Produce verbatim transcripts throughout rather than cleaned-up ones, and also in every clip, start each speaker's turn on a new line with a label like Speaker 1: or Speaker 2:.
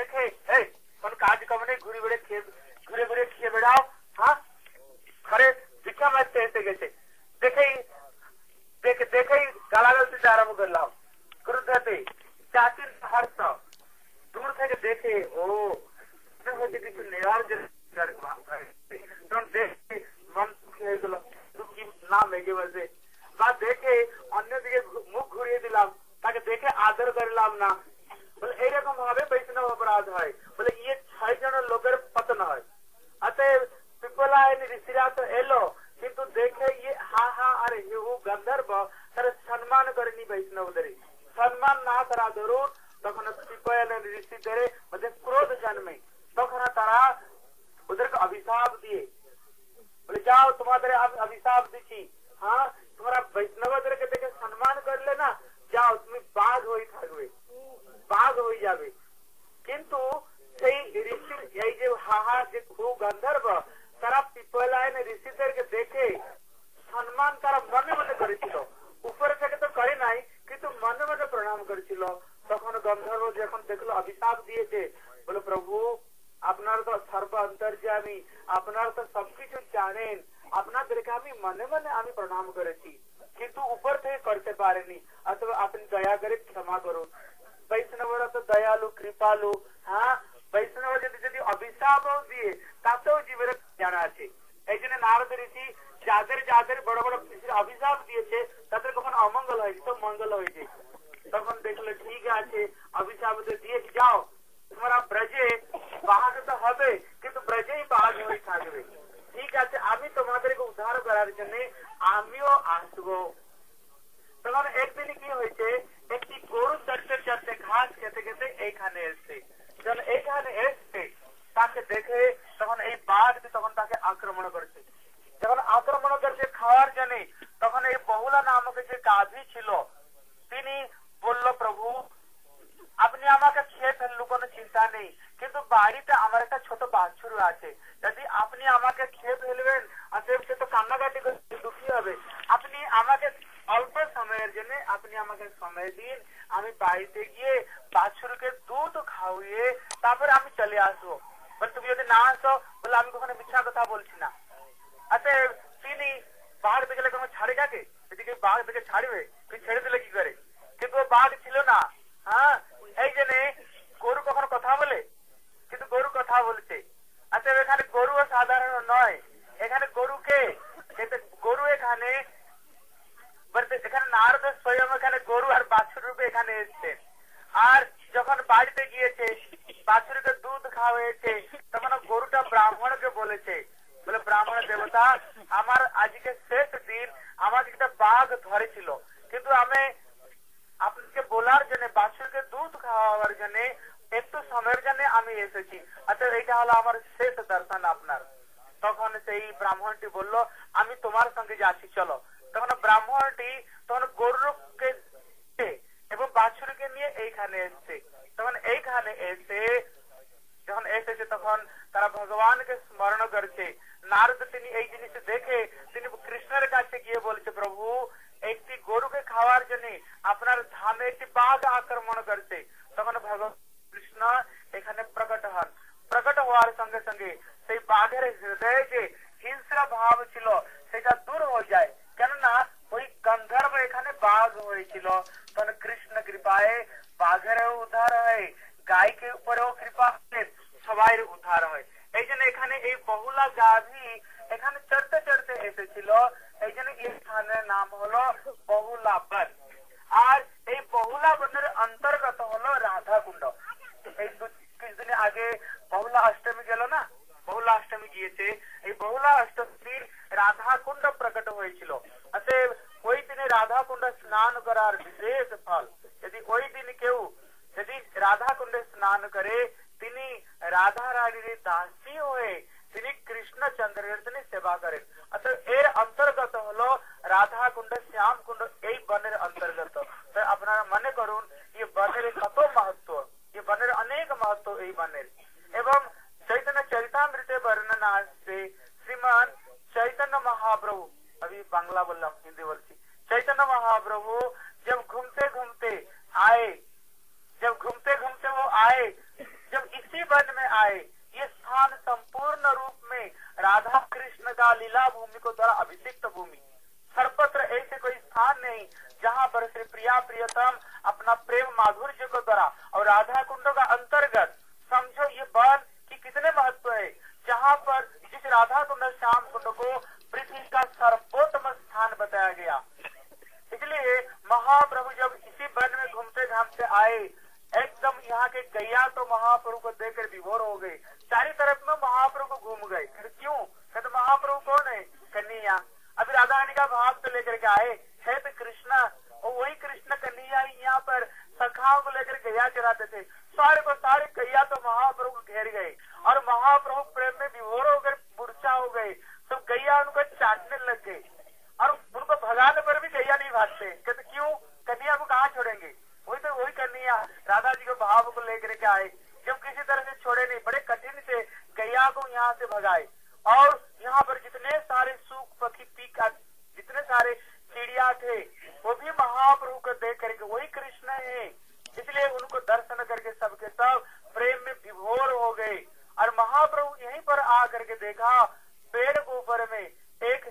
Speaker 1: देखे काज कम नहीं घुरे घुरे खेये घुरे घुरे खेये बेड़ाओ हाँ खरे भिक्षा मांगते एसे गेছে দেখেই দেখে দেখেই গালাগাল দিতে আরম্ভ করলাম ক্রোধে চাচির হার্ট দূর থেকে দেখে ও হয়তো কিছু নেওয়ার জন্য তখন দেখে মন দুঃখী হয়ে গেল দুঃখী না মেগে বসে বা দেখে অন্যদিকে মুখ ঘুরিয়ে দিলাম তাকে দেখে আদর করলাম না বলে এইরকম ভাবে বৈষ্ণব অপরাধ হয় বলে ইয়ে ছয় জন লোকের পতন হয় অতএব পিপলায়ন ঋষিরা তো এলো কিন্তু দেখে ইয়ে হা হা আর হিহু গন্ধর্ব তারা সম্মান করেনি বৈষ্ণবদের সম্মান না করা ধরুন তখন পিপলায়ন ঋষিদের মধ্যে ক্রোধ জন্মে তখন তারা ওদেরকে অভিশাপ দিয়ে বলে যাও তোমাদের অভিশাপ দিচ্ছি হ্যাঁ তোমরা বৈষ্ণবদেরকে দেখে সম্মান করলে না যাও তুমি বাঘ হয়ে থাকবে বাঘ হয়ে যাবে কিন্তু সেই ঋষির এই যে হাহা যে খুব গন্ধর্ব তারা পিপলায়ন ঋষিদেরকে দেখে সম্মান তারা মনে মনে করেছিল উপরে থেকে তো করে নাই কিন্তু মনে মনে প্রণাম করেছিল তখন গন্ধর্ব যখন দেখলো অভিশাপ দিয়েছে বলে প্রভু আপনার তো সর্ব অন্তর্যামী আপনার তো সবকিছু জানেন আপনাদেরকে আমি মনে মনে আমি প্রণাম করেছি কিন্তু উপর থেকে করতে পারেনি অথবা আপনি দয়া করে ক্ষমা করুন বৈষ্ণবরা তো দয়ালু কৃপালু হ্যাঁ বৈষ্ণব যদি যদি অভিশাপ দিয়ে তাতেও জীবের জানা আছে এই জন্য নারদ ঋষি যাদের যাদের বড় বড় অভিশাপ দিয়েছে তাদের কখন অমঙ্গল হয়েছে তো মঙ্গল হয়েছে তখন দেখলো ঠিক আছে অভিশাপ দিয়ে যাও তোমরা ব্রজে বাঘ তো হবে কিন্তু ব্রজেই বাঘ হয়ে থাকবে ঠিক আছে আমি তোমাদেরকে উদ্ধার করার জন্য আমিও আসবো তখন একদিন কি হয়েছে একটি গরু চড়তে চড়তে ঘাস খেতে খেতে এইখানে এসছে যখন এইখানে এসছে তাকে দেখে তখন এই বাঘ তখন তাকে আক্রমণ করছে যখন আক্রমণ করছে খাওয়ার জন্য তখন এই বহুলা নামক যে গাভী ছিল তিনি বলল প্রভু আপনি আমাকে খেয়ে ফেললু কোনো চিন্তা নেই কিন্তু বাড়িতে আমার একটা ছোট বাছুর আছে যদি আপনি আমাকে খেয়ে ফেলবেন সে তো কান্নাকাটি করে দুঃখী হবে আপনি আমাকে অল্প সময়ের জন্য আপনি আমাকে সময় দিন আমি বাড়িতে গিয়ে বাছুরকে দুধ খাওয়িয়ে তারপরে আমি চলে আসবো বলে তুমি যদি না আসো বলে আমি কখনো মিথ্যা কথা বলছি না আচ্ছা তিনি বাঘ দেখলে কোনো ছাড়ে কাকে এদিকে বাঘ দেখে ছাড়বে তুই ছেড়ে দিলে কি করে কিন্তু বাঘ ছিল না হ্যাঁ এই জন্যে গরু কখনো কথা বলে কিন্তু গরু কথা বলছে আচ্ছা এখানে গরু সাধারণ নয় এখানে গরুকে গরু এখানে এখানে নারদ স্বয়ং এখানে গরু আর বাছুর রূপে এখানে এসছে আর যখন বাড়িতে গিয়েছে বাছুরকে দুধ খাওয়াইছে তখন গরুটা ব্রাহ্মণকে বলেছে বলে ব্রাহ্মণ দেবতা আমার আজকে শেষ দিন আমাকে একটা বাঘ ধরেছিল কিন্তু আমি আপনাকে বলার জন্য বাছুরকে দুধ খাওয়াবার জন্য একটু সময়ের জন্য আমি এসেছি আচ্ছা এইটা হলো আমার শেষ দর্শন আপনার তখন সেই ব্রাহ্মণটি বলল আমি তোমার সঙ্গে যাচ্ছি চলো তখন ব্রাহ্মণটি তখন গরুকে এবং বাছুরকে নিয়ে এইখানে এসছে তখন এইখানে এসে যখন এসেছে তখন তারা ভগবানকে স্মরণ করছে নারদ তিনি এই জিনিস দেখে তিনি কৃষ্ণের কাছে গিয়ে বলছে প্রভু একটি গরুকে খাওয়ার জন্য আপনার ধামে একটি বাঘ আক্রমণ করছে তখন ভগবান কৃষ্ণ এখানে প্রকট হন প্রকট হওয়ার সঙ্গে সঙ্গে সেই বাঘের হৃদয়ে যে হিংস্র ভাব ছিল সেটা দূর হয়ে যায় কেননা ওই গন্ধর্ব এখানে বাঘ হয়েছিল তখন কৃষ্ণ কৃপায় বাঘেরও উদ্ধার হয় গাইকে উপরেও কৃপা হয় সবাই উদ্ধার হয় এই জন্য এখানে এই বহুলা গাভী এখানে চড়তে চড়তে এসেছিল এই জন্য এখানের নাম হলো বহুলা বন আর এই বহুলা বনের অন্তর্গত হলো রাধা কুণ্ড এই কিছুদিন আগে বহুলা অষ্টমী গেল না বহুলা অষ্টমী গিয়েছে এই বহুলা অষ্টমীর রাধা কুণ্ড প্রকট হয়েছিল অতএব ওই দিনে রাধা কুণ্ড স্নান করার বিশেষ ফল যদি ওই দিন কেউ যদি রাধা কুণ্ডে স্নান করে তিনি রাধা রানীর দাসী হয়ে তিনি কৃষ্ণচন্দ্রের তিনি সেবা করেন অর্থাৎ এর অন্তর্গত হলো রাধা কুণ্ড শ্যাম কুণ্ড এই বনের অন্তর্গত আপনারা মনে করুন এই বনের কত महत्व ये বনের অনেক महत्व এই বনের এবং चैतन्य चरितामृते वर्णना से श्रीमान चैतन्य महाप्रभु अभी बांग्ला बोल हिंदी बोलती चैतन्य महाप्रभु जब घूमते घूमते आए जब घूमते घूमते वो आए जब इस लीला भूमि को द्वारा अभिषिक्त भूमि, सर्वत्र ऐसे कोई स्थान नहीं जहाँ पर श्री प्रिया प्रियतम अपना प्रेम माधुर्य को द्वारा, और राधा कुंड का अंतर्गत समझो ये वन की कितने महत्व है, जहाँ पर जिस राधा कुंड श्याम कुंड को पृथ्वी का सर्वोत्तम स्थान बताया गया। इसलिए महाप्रभु जब इसी वन में घूमते घामते आए, एकदम यहाँ के गैया तो महाप्रभु को देखकर विभोर हो गए, चारी तरफ में महाप्रभु को घूम गए। क्यों? कहते महाप्रभु कौन है? कन्हैया। अभी राधा रानी का भाव तो लेकर के आए है तो कृष्णा, और वही कृष्ण कन्हैया यहाँ पर सखाओं को लेकर गैया चराते थे। सारे को सारे गैया तो महाप्रभु को घेर गए और महाप्रभु प्रेम में विभोर होकर मूर्छा हो गए। सब गैया उनको चाटने लग गए और उनको भगाने पर भी गैया नहीं भागते। कहते क्यों? कन्हैया को कहाँ छोड़ेंगे? वही तो वही कन्हैया राधा जी के भाव को लेकर के आए, जब किसी तरह से छोड़े नहीं, बड़े कठिन से गैया को यहाँ से भगाए। और यहाँ पर जितने सारे सूख पक्षी पीका, जितने सारे चिड़िया थे, वो भी महाप्रभु को देख करके वही कृष्ण है, इसलिए उनको दर्शन करके सबके सब प्रेम में विभोर हो गए। और महाप्रभु यहीं पर आ करके देखा, पेड़ के ऊपर में एक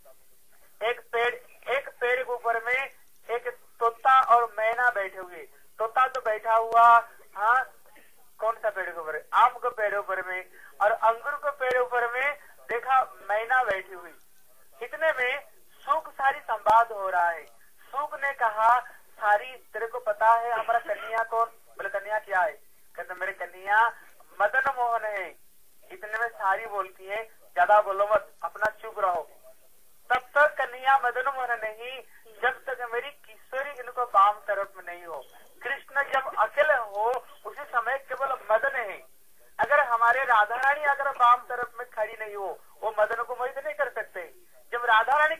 Speaker 1: एक पेड़ एक पेड़ के ऊपर में एक तोता और मैना बैठे हुए। तोता तो बैठा हुआ हाँ कौन सा पेड़ के ऊपर? आम के पेड़ ऊपर में, और अंगूर के पेड़ ऊपर में देखा मैना बैठी हुई। इतने में सुख सारी संवाद हो रहा है। सुख ने कहा, सारी तेरे को पता है हमारा कन्हैया कौन? बोले कन्हैया क्या है? कहते मेरे कन्हैया मदन मोहन है। इतने में सारी बोलती है ज्यादा बोलो मत, अपना चुप रहो। तब तक कन्हैया मदन मोहन नहीं जब तक मेरी किशोरी इनको बाम तरफ में नहीं हो। कृष्ण जब अकेले हो उसी समय केवल मदन है। अगर हमारे राधा रानी अगर बाम तरफ में खड़ी नहीं हो, वो मदन को मोहित नहीं कर सकते। जब राधा रानी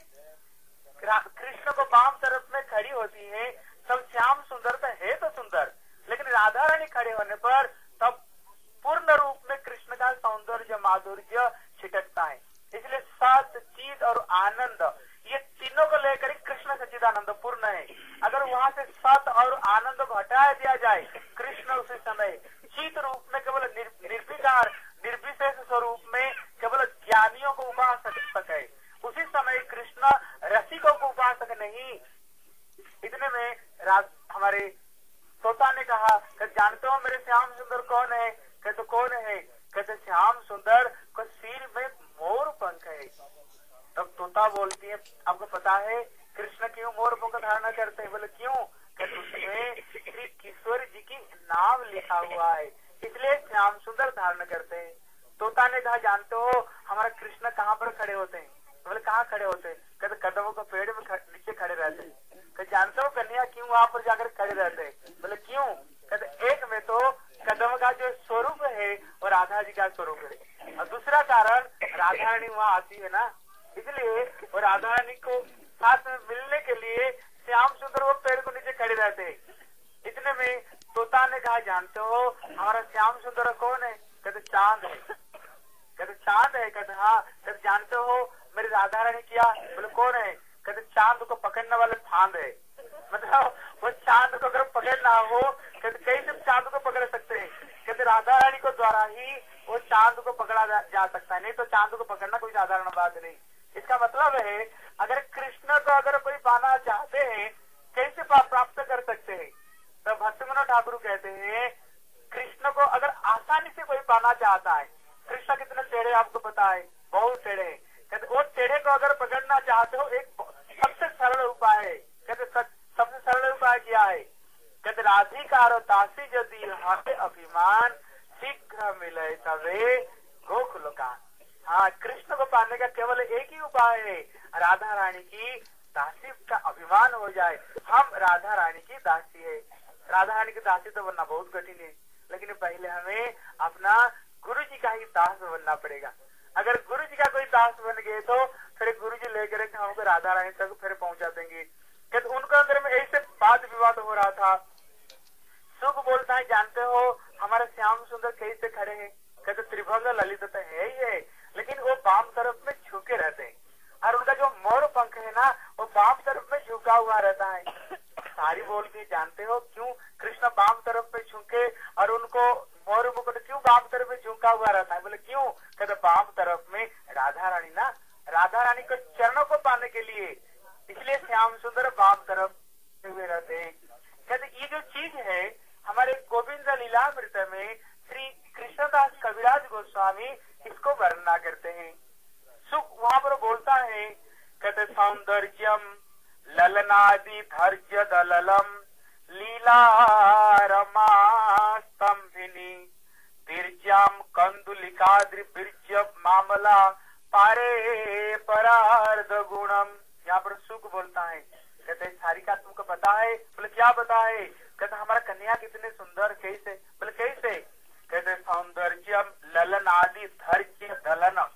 Speaker 1: कृष्ण को बाम तरफ में खड़ी होती है तब श्याम सुंदर तो है तो सुंदर, लेकिन राधा रानी खड़े होने पर तब पूर्ण रूप में कृष्ण का सौंदर्य माधुर्य छिटकता है। इसलिए सत चित और आनंद ये तीनों को लेकर कृष्ण सच्चिदानंद पूर्ण है। अगर वहाँ से सत और आनंद को हटा दिया जाए, कृष्ण उसी समय चित रूप में केवल निर्विकार निर्विशेष स्वरूप में केवल ज्ञानियों को उपासक है। उसी समय कृष्ण रसिकों को उपासक नहीं। इतने में राज हमारे तोता ने कहा कि जानते हो मेरे श्याम सुंदर कौन है? कहते कौन है? कहते श्याम सुंदर को सिर में मोर पंख है। तब तोता बोलती है आपको पता है कृष्ण क्यों मोर पंख धारणा करते हैं? बोले क्यों? कहते उसमें श्री किशोर जी की नाम लिखा हुआ है, इसलिए श्याम सुंदर धारण करते हैं। तोता ने कहा जानते हो हमारा कृष्ण कहाँ पर खड़े होते हैं? बोले कहाँ खड़े होते हैं? कहते कदमों को पेड़ में नीचे खड़े रहते हैं। कहते जानते हो कन्हैया क्यों वहाँ पर जाकर खड़े रहते हैं? बोले क्यों? कहते एक में तो कदम का जो स्वरूप है वो राधा जी का स्वरूप है, और दूसरा कारण राधा रानी वहाँ आती है ना, इसलिए वो राधा रानी को साथ में मिलने के लिए श्याम सुंदर वो पेड़ को नीचे खड़े रहते हैं। इतने में तोता ने कहा जानते हो हमारा श्याम सुंदर कौन है? कहते चांद है। कहते चांद है? कहते हाँ। कहते जानते हो मेरी राधा रानी क्या? बोले कौन है? कहते चांद को पकड़ने वाले फांद है। मतलब वो चांद को अगर पकड़ना हो कहते कैसे चांद को पकड़ सकते हैं? कहते राधा रानी को द्वारा ही वो चांद को पकड़ा जा, जा सकता है, नहीं तो चांद को पकड़ना कोई साधारण बात नहीं। इसका मतलब है अगर कृष्ण को अगर कोई पाना चाहते हैं कैसे प्राप्त कर सकते हैं? तो भक्तिविनोद ठाकुर कहते हैं कृष्ण को अगर आसानी से कोई पाना चाहता है, कृष्ण कितने टेढ़े आपको पता है, बहुत टेढ़े हैं। कहते वो टेढ़े को अगर पकड़ना चाहते हो एक सबसे सरल उपाय है। कहते सबसे सरल उपाय क्या है? कहते राधिकार दासी यदि हाथे अभिमान शीघ्र मिले तवे गोकुल का। हाँ, कृष्ण को पाने का केवल एक ही उपाय है, राधा रानी की दासी का अभिमान हो जाए। हम राधा रानी की दासी है। राधा रानी की दासी तो बनना बहुत कठिन है, लेकिन पहले हमें अपना गुरु जी का ही दास बनना पड़ेगा। अगर गुरु जी का कोई दास बन गए तो फिर गुरु जी लेकर हमको राधा रानी तक फिर पहुंचा देंगे। कहते उनके अंदर में ऐसे वाद विवाद हो रहा था। सुख बोलता है जानते हो हमारा श्याम सुंदर कैसे खड़े हैं? कहते त्रिभंग ललित तो है ही है, लेकिन वो बाम तरफ में झुके रहते हैं, और उनका जो मोर पंख है ना वो बाम तरफ में झुका हुआ रहता है। सारी बोलती है जानते हो क्यों कृष्ण बाम तरफ में झुके और उनको मोर मुकुट क्यों बाम तरफ में झुका हुआ रहता है? बोले क्यों? कहते बाम तरफ में राधा रानी ना राधा रानी के चरणों को पाने के लिए, इसलिए श्याम सुंदर वाम तरफ हुए रहते हैं। कहते ये जो चीज है हमारे गोविंद लीलामृत में श्री कृष्णदास कविराज गोस्वामी इसको वर्णना करते हैं। सुख वहां पर बोलता है, कहते सौंदर्यम ललनादि धैर्य दललम लीला रमा स्तंभिनी तिर्जाम कंदुलिकाद्रि बिर्ज मामला पारे परार्ध गुणम। यहाँ पर सुख बोलता है, कहते सारी का तुमको पता है? बोले क्या पता है? कहते हमारा कन्या कितने सुंदर, कैसे? बोले कैसे? कहते सौंदर्यम ललन आदि धैर्य दलनम।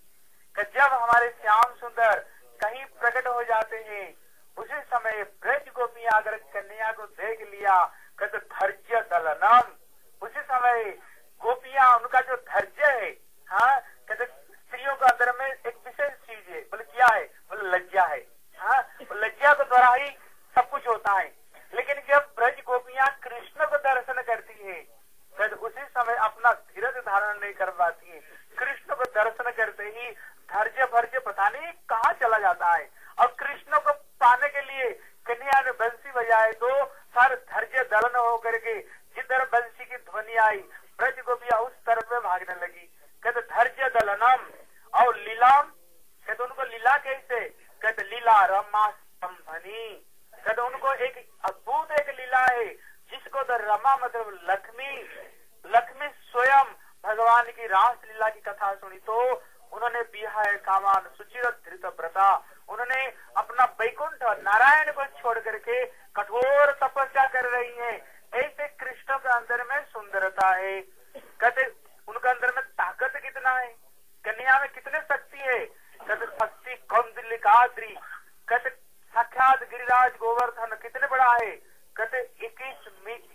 Speaker 1: जब हमारे श्याम सुंदर कहीं प्रकट हो जाते हैं उसी समय ब्रज गोपियां अगर कन्या को देख लिया, कहते धैर्य दलनम, उसी समय गोपियां उनका जो धैर्य है, हाँ कहते स्त्रियों के अंदर में एक विशेष चीज है। बोले क्या है? बोले लज्जा है। हाँ लज्जा के द्वारा ही सब कुछ होता है। लेकिन जब ब्रज गोपियां कृष्ण को दर्शन करती है तो उसी समय अपना धीरज धारण नहीं कर पाती है। कृष्ण को दर्शन करते ही धैर्य भर्य पता नहीं कहाँ चला जाता है। और कृष्ण को पाने के लिए कन्या ने बंसी बजाए तो सारे धैर्य दलन होकर के जिधर बंसी की ध्वनि आई ब्रज गोपियां उस तरफ में भागने लगी। कहते धैर्य दलनम। और लीलाम, कहते उनको लीला कैसे? कहते लीला रमा स्तंभनी। कहते उनको एक अद्भुत एक लीला है जिसको द रमा मतलब लक्ष्मी, लक्ष्मी स्वयं भगवान की रास लीला की कथा सुनी तो उन्होंने बिहार कामान सुचिर धृत व्रता, उन्होंने अपना वैकुंठ नारायण को छोड़ करके कठोर तपस्या कर रही है। ऐसे कृष्ण के अंदर में सुंदरता है। कहते उनके अंदर में ताकत कितना है, कन्या में कितने शक्ति है। कहते शक्ति कौंदलिकाद्रि, कहते साक्षात गिरिराज गोवर्धन कितने बड़ा है। कहते इक्कीस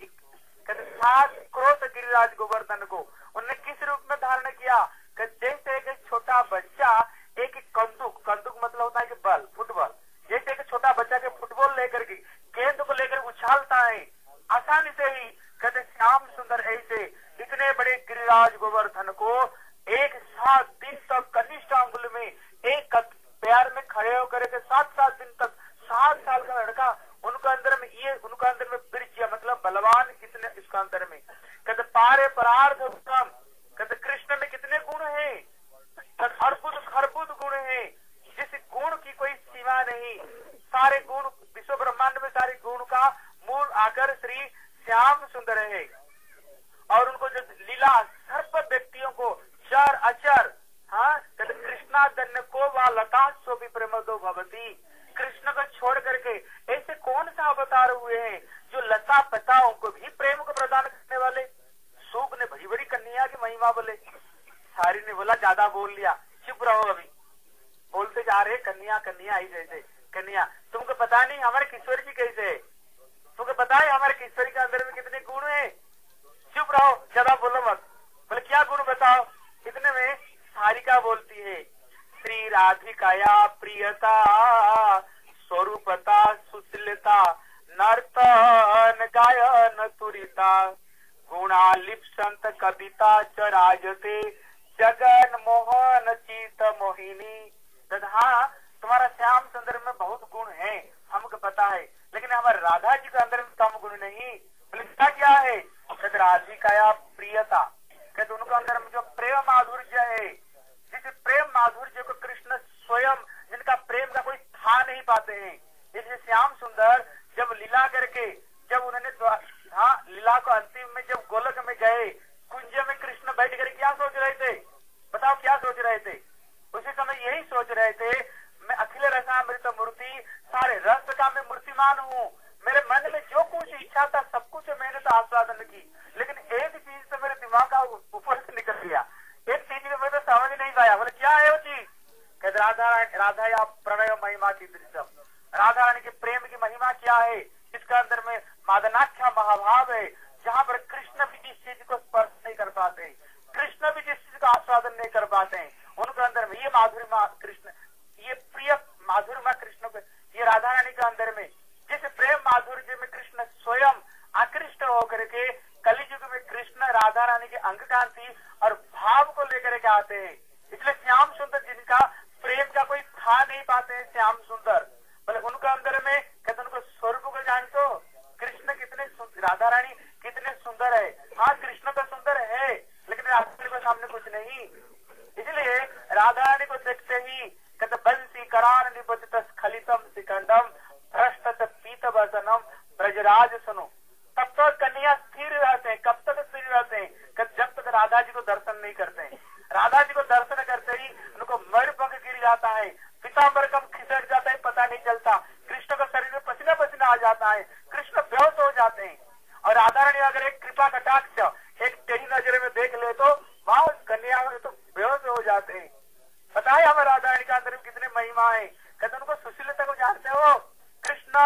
Speaker 1: कहते सात क्रोध गिरिराज गोवर्धन को उन्होंने किस रूप में धारण किया? जैसे एक छोटा बच्चा एक कंदुक, कंदुक मतलब होता है कि बल, फुटबॉल, जैसे एक छोटा बच्चा के फुटबॉल लेकर के गेंद को लेकर उछालता है आसानी से ही, कहते श्याम सुंदर ऐसे इतने बड़े गिरिराज गोवर्धन को एक सात दिन तक कनिष्ठ अंगुल में एक पैर में खड़े होकर के सात सात दिन तक, सात साल का लड़का उनके अंदर में ये उनके अंदर में बीर्य मतलब बलवान कितने इसका अंदर में। कहते पारे परार्ध उत्तम, कहते कृष्ण में कितने गुण है, अर्बुद खरबुद गुण है, जिस गुण की कोई सीमा नहीं। सारे गुण विश्व ब्रह्मांड में सारे गुण का मूल आकर श्री श्याम सुंदर है। और उनको जो लीला सर्प व्यक्तियों को चर अचर, हाँ कहते कृष्णा दन्य को व लता सो भी प्रेमदो भवती। कृष्ण को छोड़ करके ऐसे कौन सा अवतार हुए हैं जो लता पताओं को भी प्रेम को प्रदान करने वाले। सूप ने बड़ी बड़ी कन्या की महिमा बोले, सारी ने बोला ज्यादा बोल लिया, चुप रहो। अभी बोलते जा रहे कन्या कन्या ही जैसे कन्या, तुमको पता नहीं हमारे किशोरी जी कैसे है, तुमको पता है हमारे किशोरी के अंदर में कितने गुण है। चुप रहो, ज्यादा बोलो मत। बोले क्या गुण बताओ। इतने में सारिका बोलती है, श्री राधिकाया प्रियता स्वरूपता सुशीलता नर्तन गायन तुरिता गुणालिप्संत कविता च राजते जगन मोहन चित मोहिनी। हाँ तुम्हारा श्याम सुंदर में बहुत गुण है हमको पता है, लेकिन हमारे राधा जी के अंदर में कम गुण नहीं। बोले क्या है? कहते राधिकाया प्रियता, कहते उनके अंदर में जो प्रेम माधुर्य है, जिस प्रेम माधुर्य को कृष्ण स्वयं जिनका प्रेम का कोई था नहीं पाते हैं। इसलिए श्याम सुंदर जब लीला करके जब उन्होंने हाँ लीला को अंतिम में जब गोलक में गए, कुंज में कृष्ण बैठ कर क्या सोच रहे थे? बताओ क्या सोच रहे थे? उसी समय यही सोच रहे थे, मैं अखिल रसामृत मूर्ति सारे रस का मैं मूर्तिमान हूँ, मेरे मन में जो कुछ इच्छा था सब कुछ मैंने तो आस्वादन की, लेकिन एक चीज तो मेरे दिमाग का ऊपर से निकल गया, एक चीज में मैं तो समझ नहीं पाया। बोले क्या है वो चीज? कहते राधा राधा या प्रणय महिमा की दृश्य, राधा रानी के प्रेम की महिमा क्या है? इसके अंदर में मादनाख्या महाभाव है, जहाँ पर कृष्ण भी जिस चीज को स्पर्श नहीं कर पाते, कृष्ण भी जिस चीज का आस्वादन नहीं कर पाते हैं, उनके अंदर में ये माधुर्य कृष्ण, ये प्रिय माधुर्य कृष्ण को, ये राधा रानी के अंदर में जिस प्रेम माधुर्य में कृष्ण स्वयं आकृष्ट होकर के कलियुग में कृष्ण राधा रानी के अंग कांति और भाव को लेकर के आते हैं। इसलिए श्याम सुंदर जिनका प्रेम का उनका कोई था नहीं पाते हैं श्याम सुंदर, बोले उनका अंदर में कहते उनको स्वरूप को जानते हो, कृष्ण कितने, राधा रानी कितने सुंदर है। हाँ कृष्ण तो सुंदर है, लेकिन राधा रानी को सामने कुछ नहीं। इसलिए राधा रानी को देखते ही कहते बंसी करान निपतित स्खलितम शिखंडम भ्रष्ट पीत वसनम ब्रजराज सुनो। तब तक कन्या स्थिर रहते हैं। कब तक स्थिर रहते हैं? जब तक राधा जी को दर्शन नहीं करते हैं। राधा जी को दर्शन करते ही उनको मयूरपंख गिर जाता है, पीताम्बर कम खिसक जाता है, पता नहीं चलता। कृष्ण का शरीर में पसीना पसीना आ जाता है, कृष्ण बेहोश हो जाते हैं। और राधा रानी अगर एक कृपा कटाक्ष एक टेढ़ी नजर में देख ले तो वहां कन्या तो बेहोश हो जाते हैं। पता है हमें राधा रानी के अंदर में कितने महिमा है। कहते उनको सुशीलता को जानते हो? कृष्ण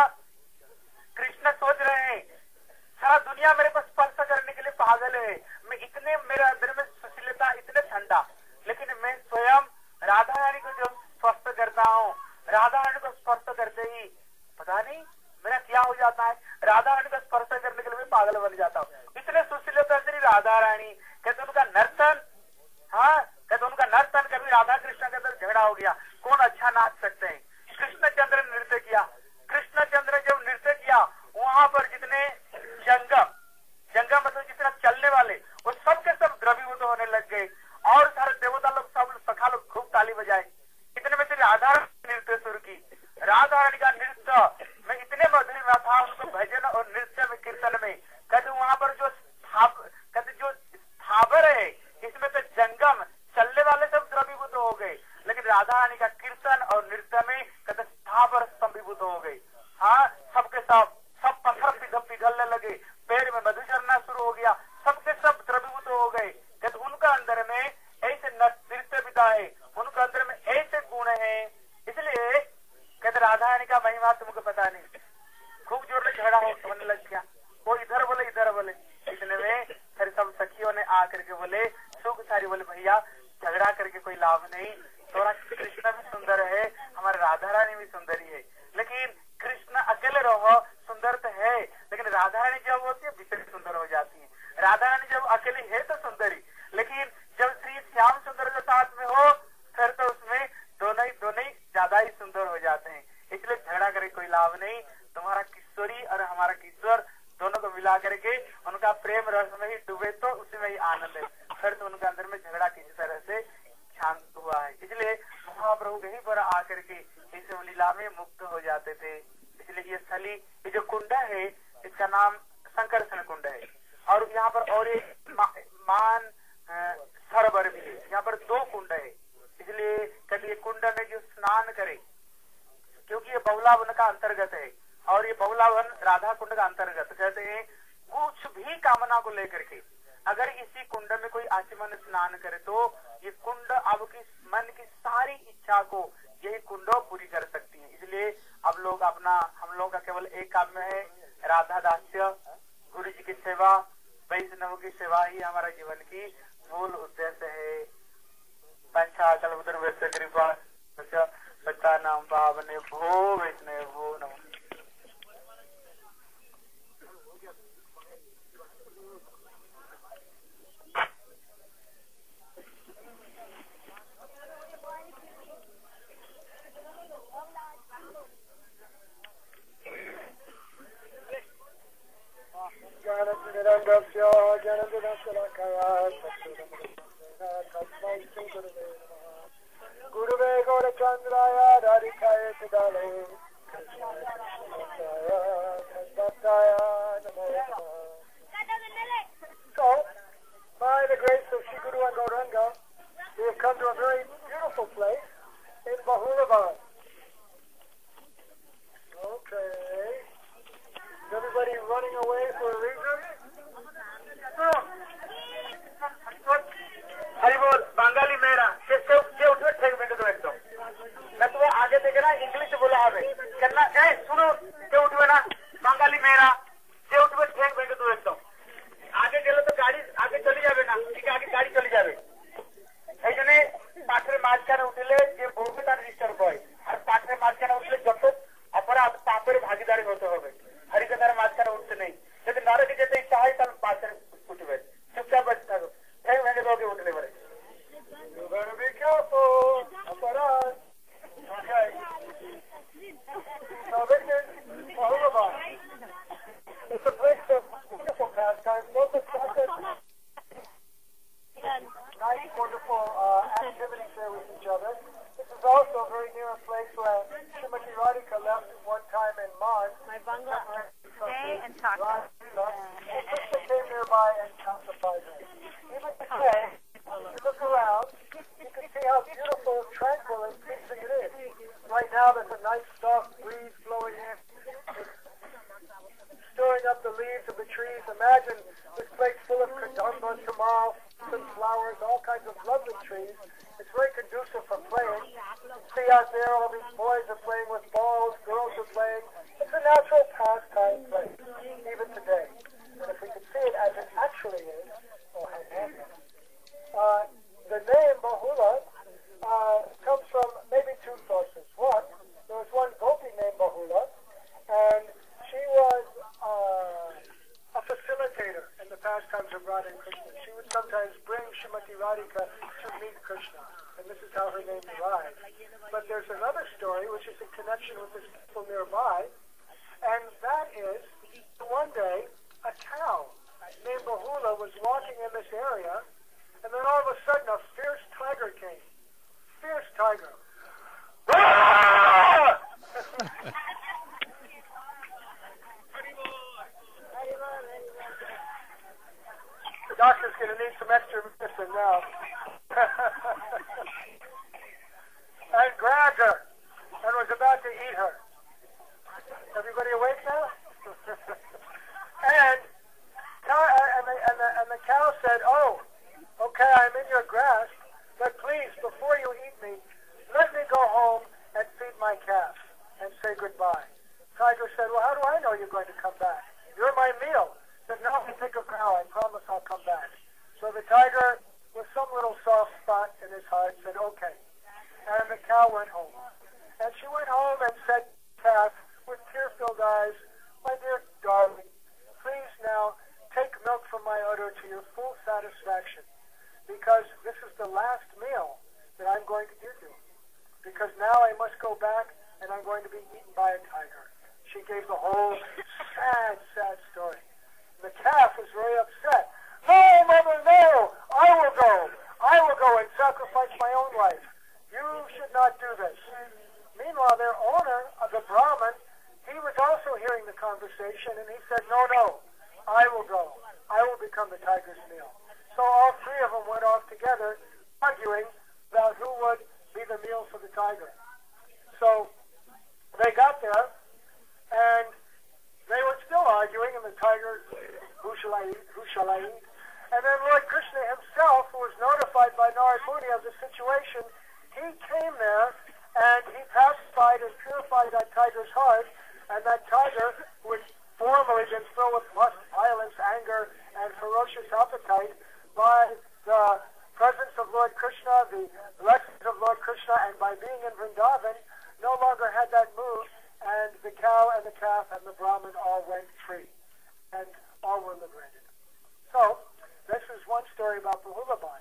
Speaker 1: कृष्ण सोच रहे हैं सारा दुनिया मेरे को स्पर्श करने के लिए पागल है, मैं इतने मेरे अंदर में सुशीलता, इतने ठंडा, लेकिन मैं स्वयं राधा रानी को जब स्पर्श करता हूँ, राधा रानी को स्पर्श करते ही पता नहीं मेरा क्या हो जाता है। राधा रानी को स्पर्श करने के लिए मैं पागल बन जाता हूँ। इतने सुशीलता श्री राधा रानी। कहते उनका नर्तन, हाँ कहते उनका नर्तन कभी राधा कृष्ण के अंदर झगड़ा हो गया, कौन अच्छा नाच सकते हैं। कृष्णचंद्र ने नृत्य किया, कृष्णचंद्र जब नृत्य किया वहां पर जितने जंगम जंगम मतलब जितना चलने वाले वो सब के सब द्रवीभूत होने लग गए और सारे देवता लोग सब सखा लोग खूब ताली बजाए। इतने में राधा नृत्य शुरू की। राधा रानी का नृत्य में इतने मधुर में था, उनको भजन और नृत्य में कीर्तन में कहते वहां पर जो कहते जो स्थावर है इसमें तो जंगम चलने वाले सब द्रवीभूत हो गए, लेकिन राधा रानी का कीर्तन और नृत्य में कहते स्थावर स्तंभीभूत हो गए। हाँ सबके सब सब पत्थर पिघल पिघलने लगे, पैर में मधु झरना शुरू हो गया, सबके सब द्रवीभूत हो गए। कहते उनका अंदर में ऐसे नृत्य विधा है, उनके अंदर में ऐसे गुण है। इसलिए कहते राधा रानी का महिमा तुमको पता नहीं। खूब जोर में झगड़ा होने लग गया, वो इधर बोले इधर बोले। इतने में फिर सब सखियों ने आकर के बोले, सुख सारी बोले भैया झगड़ा करके कोई लाभ नहीं, थोड़ा कृष्ण भी सुंदर है, हमारे राधा रानी भी सुंदरी है, लेकिन कृष्ण अकेले रहो सुंदर तो है, लेकिन राधा रानी जब होती है विपरीत सुंदर हो जाती है। राधा रानी जब अकेली है तो सुंदरी, लेकिन जब श्री श्याम सुंदर के साथ में हो फिर तो उसमें दोनों ही दोनों ही ज्यादा ही सुंदर हो जाते हैं। इसलिए झगड़ा करे कोई लाभ नहीं। तुम्हारा किशोरी और हमारा किशोर दोनों को मिला करके उनका प्रेम रस में ही डूबे तो उसी में ही आनंद है। फिर तो उनके अंदर में झगड़ा किसी तरह से शांत हुआ है। इसलिए महाप्रभु कहीं पर आकर के इस लीला में मुक्त हो जाते थे। इसलिए ये स्थली, ये जो कुंड है इसका नाम संकर्षण कुंड है। और यहाँ पर और एक मा, मान सरोवर भी है। यहाँ पर दो कुंड है, इसलिए कभी कुंड में जो स्नान करे, क्योंकि ये बहुलावन का अंतर्गत है और ये बहुलावन राधा कुंड का अंतर्गत। कहते हैं कुछ भी कामना को लेकर के अगर इसी कुंड में कोई आचमन स्नान करे तो ये कुंड आपकी मन की सारी इच्छा को यही कुंड पूरी कर सकती है। इसलिए अब लोग अपना, हम लोग का केवल एक काम में है राधा दास्य, गुरु जी की सेवा, वैष्णव की सेवा ही हमारा जीवन की मूल उद्देश्य है। पंचाकल्पतरुभ्यश्च कृपा सच्चा नाम पावने भो वैष्णव भो नमः।
Speaker 2: गुरुवे गौरचंद्राय राधिकाय सुदाले So, by the grace of Shri Guru and Gauranga, we have come to a very beautiful place in Bahulavan. Okay. Is everybody running away for a reason? No.
Speaker 1: हरी बोल बंगाली मेरा से से से उठो ठेक में दो एकदम मैं तो आगे देखे ना इंग्लिश बोला है करना ए सुनो से उठो ना बंगाली मेरा से उठो ठेक में दो एकदम आगे गेलो तो गाड़ी आगे चली जावे ना ठीक आगे गाड़ी चली जावे এইজন্য পাঠের মাঝখানে উঠলে যে বলবে তার ডিস্টার্ব হয় আর পাঠের মাঝখানে উঠলে যত অপরাধ পাপের ভাগীদারি হতে হবে হরিকথার মাঝখানে উঠতে নেই যদি নরকে যেতে ইচ্ছা হয় তাহলে পাঠের উঠবে চুপচাপ বসে থাকো এই ভেঙে দোকে উঠলে পারে।
Speaker 2: You better be careful. Aparad. Right, and Krishna came nearby and pacified her. Even today, if you look around, you can see how beautiful, tranquil, and peaceful it is. Right now, there's a nice soft breeze blowing in, stirring up the leaves of the trees. Imagine this place full of kadamba tomorrow, some flowers, all kinds of lovely trees. It's very conducive for playing. See out there, all these boys are playing with balls, girls are playing. It's a natural pastime place, even today. And if we could see it as it actually is, oh, how handy. Uh, the name Bahula uh, comes from maybe two sources. One, there was one gopi named Bahula, and she was uh, a facilitator in the pastimes of Radha and Krishna. She would sometimes bring Srimati Radhika to meet Krishna, and this is how her name derived. But there's another story which is in connection with this people nearby, and that is one day a cow named Bahula was walking in this area, and then all of a sudden a fierce tiger came. Fierce tiger. The doctor's going to need some extra medicine now. And grabbed her and was about to eat her. Everybody awake now? and, and, the, and, the, and the cow said, oh, okay, I'm in your grasp, but please, before you eat me, let me go home and feed my calf and say goodbye. Tiger said, well, how do I know you're going to come back? You're my meal. Said, no, I take a cow. I promise I'll come back. So the tiger, with some little soft spot in his heart, said, okay. And the cow went home. And she went home and said, calf, with tear-filled eyes, my dear darling, please now take milk from my udder to your full satisfaction, because this is the last meal that I'm going to give you. Because now I must go back and I'm going to be eaten by a tiger. She gave the whole sad, sad story. The calf was very upset. No, mother, no! I will go. I will go and sacrifice my own life. You should not do this. Meanwhile, their owner, uh, the Brahmin, he was also hearing the conversation, and he said, no, no, I will go. I will become the tiger's meal. So all three of them went off together, arguing about who would be the meal for the tiger. So they got there, and they were still arguing, and the tiger, who shall I eat, who shall I eat? And then Lord Krishna himself, who was notified by Narad Muni of the situation, he came there, and he pacified and purified that tiger's heart, and that tiger, who had formerly been filled with lust, violence, anger, and ferocious appetite, by the presence of Lord Krishna, the blessings of Lord Krishna, and by being in Vrindavan, no longer had that mood, and the cow and the calf and the Brahmin all went free, and all were liberated. So, this is one story about Bahulabai.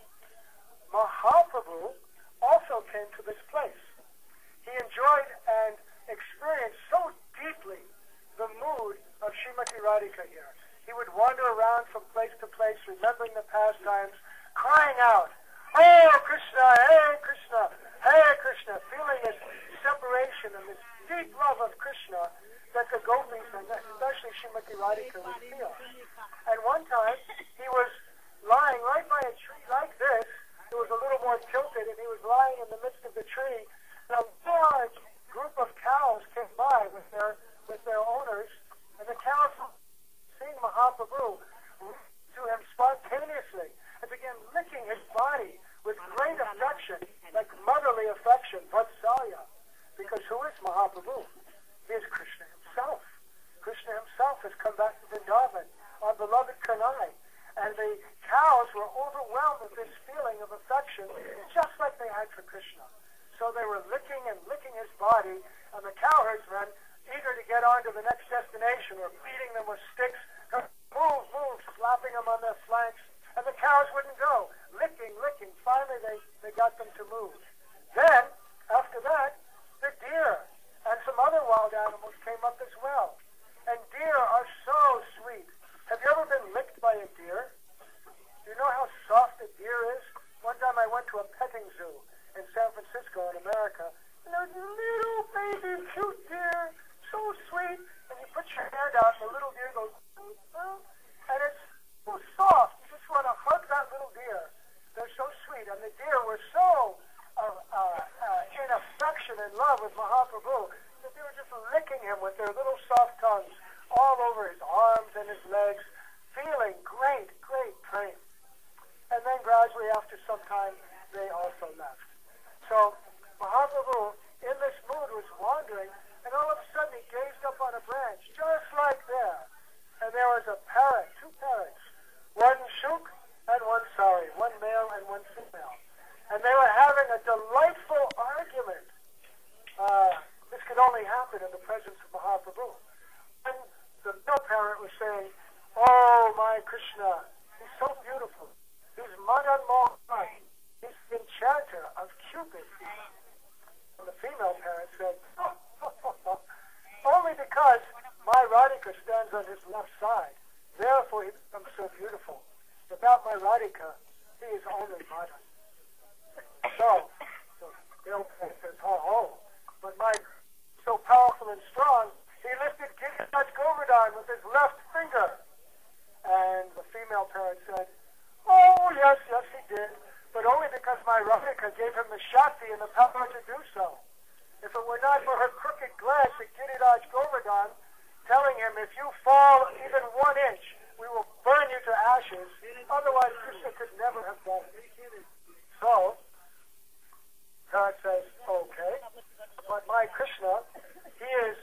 Speaker 2: Mahaprabhu also came to this place. He enjoyed and experienced so deeply the mood of Srimati Radhika here. He would wander around from place to place, remembering the pastimes, crying out, "Oh Krishna, hey Krishna, hey Krishna," feeling this separation and this deep love of Krishna that the gopis, and especially Srimati Radhika, would feel. And one time, he was lying right by a tree like this. It was a little more tilted, and he was lying in the midst of the tree, and a large group of cows came by with their with their owners, and the cows, seeing Mahaprabhu, to him spontaneously and began licking his body with great affection, like motherly affection, vatsalya. Because who is Mahaprabhu? He is Krishna himself. Krishna himself has come back to Vrindavan, our beloved Kanai. And the cows were overwhelmed with this feeling of affection, just like they had for Krishna. So they were licking and licking his body, and the cowherdsmen, eager to get on to the next destination, were beating them with sticks, move, move, slapping them on their flanks, and the cows wouldn't go, licking, licking. Finally, they, they got them to move. Then, after that, the deer and some other wild animals came up as well. And deer are so sweet. Have you ever been licked by a deer? Do you know how soft a deer is? One time I went to a petting zoo in San Francisco in America, and there's a little baby cute deer, so sweet, and you put your hand out, and the little deer goes after some time, they also left. So Mahaprabhu, in this mood, was wandering, and all of a sudden he gazed up on a branch, just like there. And there was a parrot, two parrots, one Shuk and one Sari, one male and one female. And they were having a delightful argument. Uh, this could only happen in the presence of Mahaprabhu. And the male parrot was saying, "Oh, my Krishna, he's so beautiful. He's Madan Mohan. He's the enchanter of Cupid." And the female parrot said, oh, oh, oh, oh, "Only because my Radhika stands on his left side. Therefore he becomes so beautiful. Without my Radhika, he is only Madan." So, so the male parrot says, "Oh, oh, but my so powerful and strong, he lifted Giriraj Govardhan with his left finger." And the female parrot said, "Oh, yes, yes, he did, but only because my Radhika gave him the Shakti and the power to do so. If it were not for her crooked glance at Giriraj Govardhan, telling him, if you fall even one inch, we will burn you to ashes, otherwise Krishna could never have done it." So, God says, "Okay, but my Krishna, he is,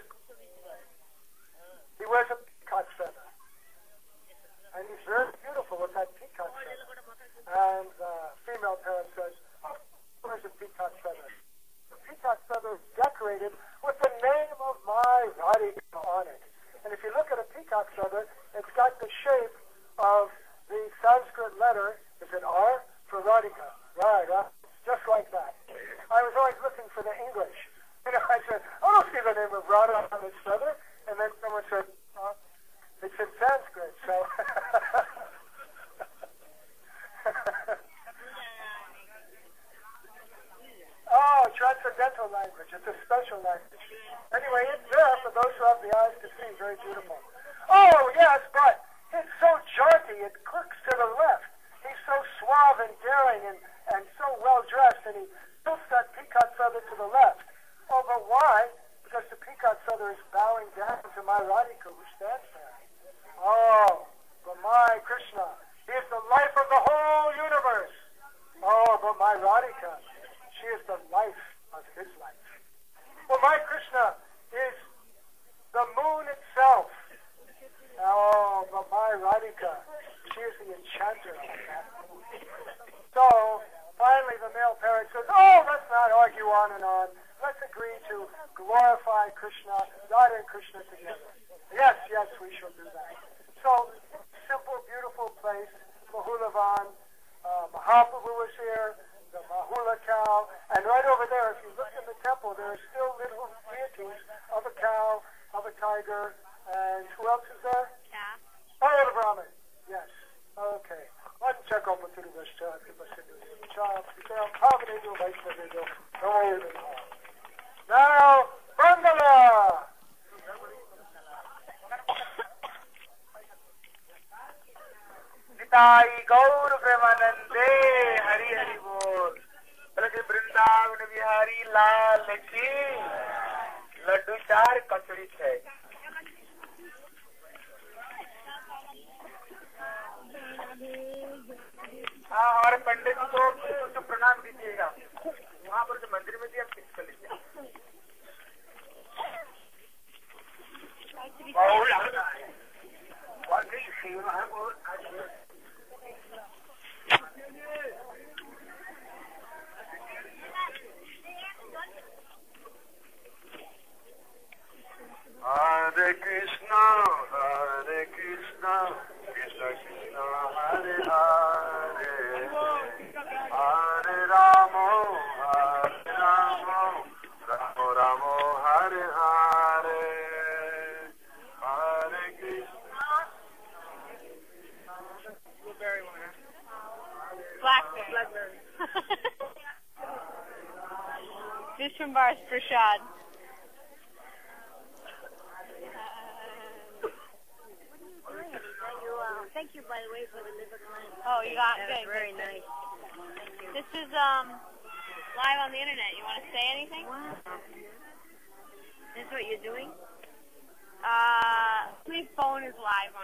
Speaker 2: he wears a peacock feather. And he's very beautiful with that peacock feather." And the uh, female parrot says, "Oh, where's a peacock feather? The peacock feather is decorated with the name of my Radhika on it. And if you look at a peacock feather, it's got the shape of the Sanskrit letter, is it R, for Radhika. Right, uh, just like that. I was always looking for the English. You know, I said, I don't see the name of Radha on this feather. And then someone said, uh, it's in Sanskrit, so." Oh, transcendental language. It's a special language. Anyway, it's there for those who have the eyes to see. Very beautiful. Oh, yes, but it's so jaunty. It clicks to the left. He's so suave and daring and, and so well-dressed, and he tilts that peacock feather to the left. Oh, but why? Because the peacock feather is bowing down to my Radhika who stands there. Oh, but my Krishna, he is the life of the whole universe. Oh, but my Radhika, she is the life of his life. Well, my Krishna is the moon itself. Oh, but my Radhika, she is the enchanter of that moon. So, finally the male parrot says, "Oh, let's not argue on and on. Let's agree to glorify Krishna, God and Krishna together. Yes, yes, we shall do that." So, simple, beautiful place, Mahulavan. Uh, Mahaprabhu was here, the Mahula cow, and right over there, if you look in the temple, there are still little deities of a cow, of a tiger, and who else is there?
Speaker 3: Yeah.
Speaker 2: Oh, the Brahmin. Yes. Okay. Let's check out what to do this time. Now, Bangala!
Speaker 1: Nitai Gaur Premanande Hari Hari Bol. Balaji Vrindavan Vihari Lal Ki Laddu चार कचड़ी है. हाँ, हमारे पंडित जी को कुछ प्रणाम दीजिएगा. वहाँ पर जो मंदिर में दिया फिक्स कर लीजिए. बहुत लगता है. बहुत ही सेवा है बहुत.
Speaker 4: Hare Krishna, Hare Krishna, Krishna Krishna, Hare Hare, Hare Rama, Hare Rama, Rama Rama, Hare Hare, Hare Krishna.
Speaker 3: Blueberry one. Blackberry. Blackberry. Vishwambar's Prashad.
Speaker 5: Thank you, by the way, for the liver cleanse.
Speaker 3: Oh, you got
Speaker 5: That
Speaker 3: good.
Speaker 5: was very
Speaker 3: good,
Speaker 5: nice.
Speaker 3: good.
Speaker 5: Thank you.
Speaker 3: This is um live on the internet. You want to say anything?
Speaker 5: Wow. That's what you're doing?
Speaker 3: Uh, my phone is live on